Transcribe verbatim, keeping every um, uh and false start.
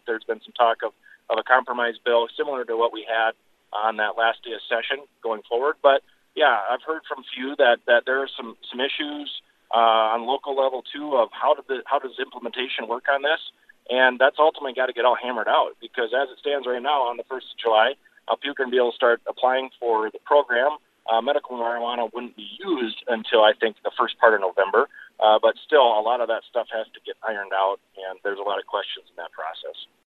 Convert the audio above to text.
there's been some talk of, of a compromise bill similar to what we had on that last day of session going forward. But, yeah, I've heard from a few that, that there are some, some issues uh, on local level, too, of how, did the, how does implementation work on this. And that's ultimately got to get all hammered out because as it stands right now on the first of July, uh, people are going to be able to start applying for the program. Uh, medical marijuana wouldn't be used until, I think, the first part of November. Uh, but still, a lot of that stuff has to get ironed out, and there's a lot of questions in that process.